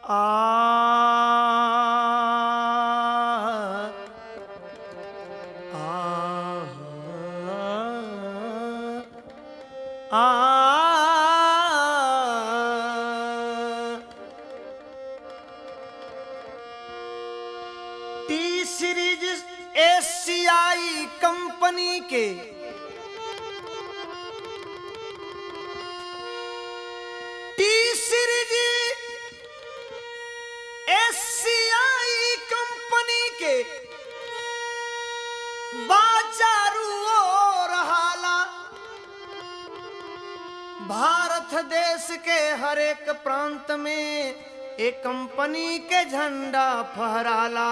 आ आ T series एशियाई कंपनी के टी सीरीज एशियाई कंपनी के बाचारू और हाला भारत देश के हर एक प्रांत में एक कंपनी के झंडा फहराला।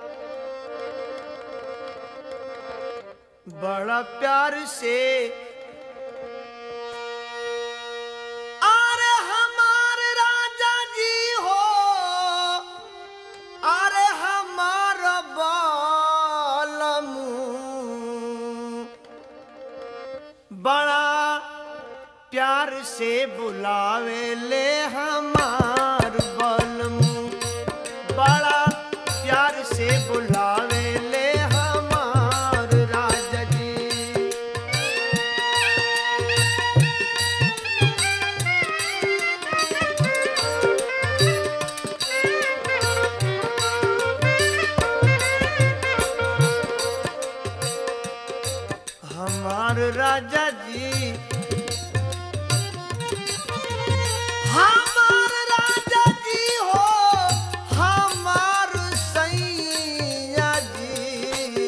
बड़ा प्यार से अरे हमारे राजा जी हो, अरे हमारा बालमू बड़ा प्यार से बुलावे ले हमार बालमू, बड़ा प्यार से बुलावे ले हमार राजा जी। हमार राजा जी, हमार राजा जी हो, हमार सैया जी,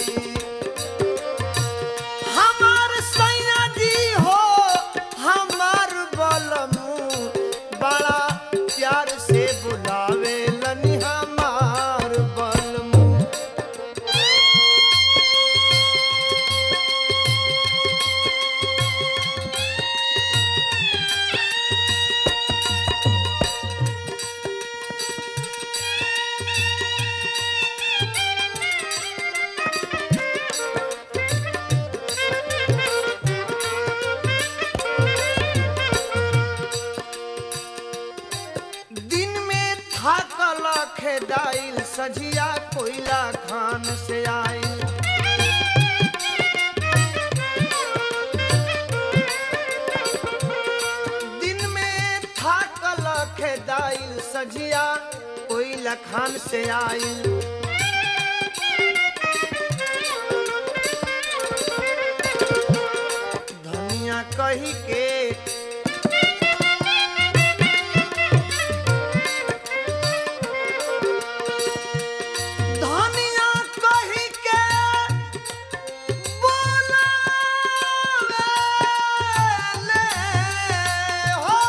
हमार सैया जी हो, हमार बलमू बड़ा प्यार से बुलावे लनी हमार बलमू। दिन में थाकल खेदाइल सझिया कोयला खान से आइल। दिन में थाकल खेदाइल सझिया कोयला खान से आइल। धनिया कही के धनिया कही के बोलावे ले हो,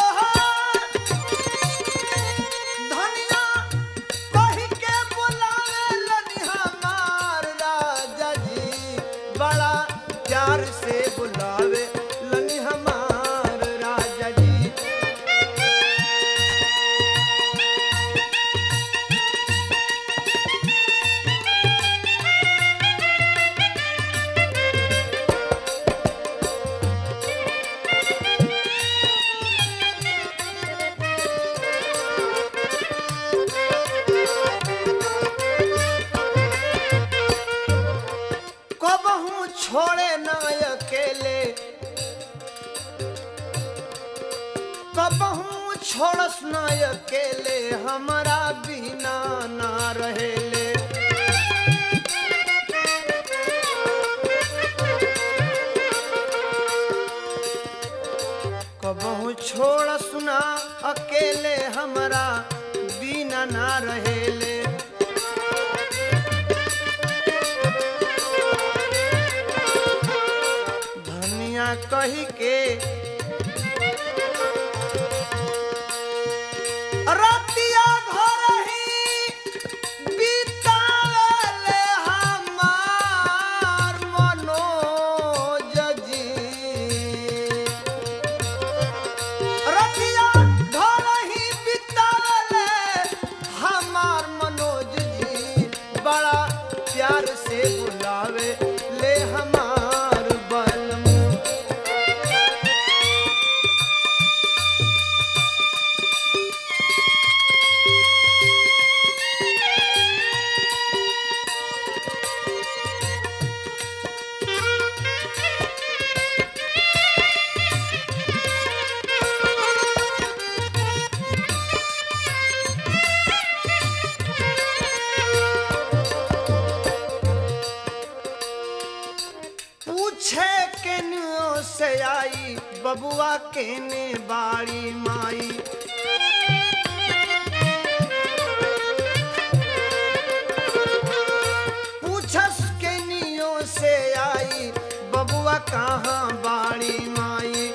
धनिया कही के बोलावे लनी हमार राजा जी, बड़ा प्यार से बुलावे लनी हमार राजा जी। कबहू छोड़े न अकेले, कबहू छोड़स न अकेले, हमारा बिना ना रहेले। कबहू छोड़स न अकेले, हमारा बिना ना रहेले। धनिया कही के रतिया घर ही बितावेले हमार मनोज जी, रतिया घर ही बितावेले हमार मनोज जी, बड़ा प्यार से बुलावे ले हमार बलमू। बबुआ केने बाड़ी माई। पूछस केनियो से आई बबुआ कहाँ बाड़ी माई।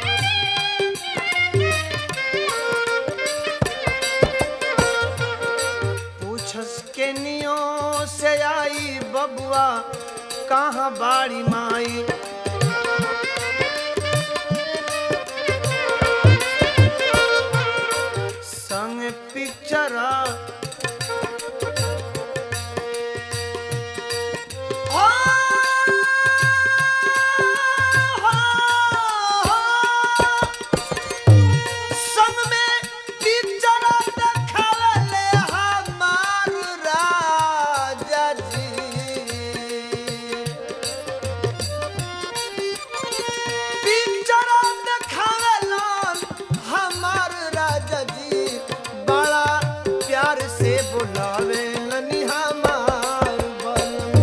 पूछस केनियो से आई बबुआ कहाँ बाड़ी माई। संग पिक्चरा संग में पिक्चरा देखावले हमार राजा जी। पिक्चरा देखावला हमार राजा जी। बड़ा प्यार से बुलावे लनी हमार बलम।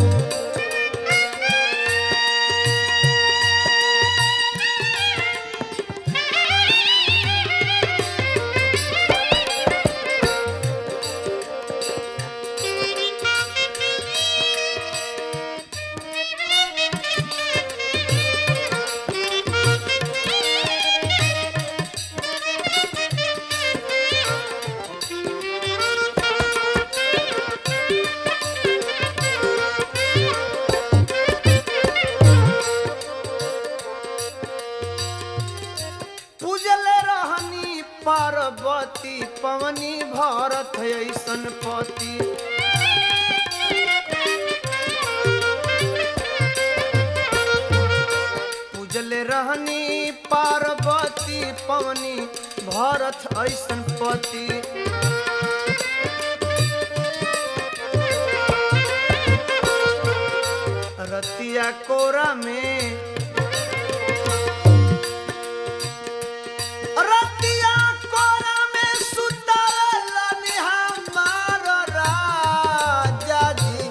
पूजले रहनी पार्वती पवनी भरत ऐसन पति। पूजले रहनी पार्वती पवनी भरत ऐसन पति। रतिया कोरा में रतिया कोरा में सुतलन हमार राजा जी।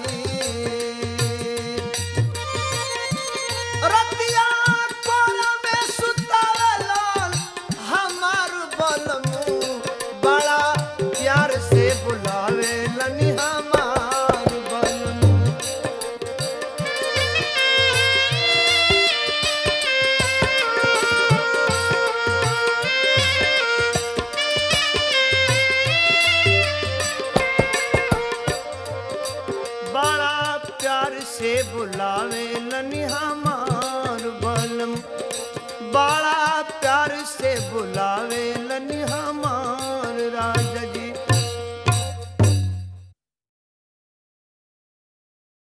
रतिया कोरा में सुतलन हमार बलमू। बड़ा प्यार से बुलावे लनी हमार बलमू। बड़ा प्यार से बुलावे लनी हमार बलम। बड़ा प्यार से बुलावे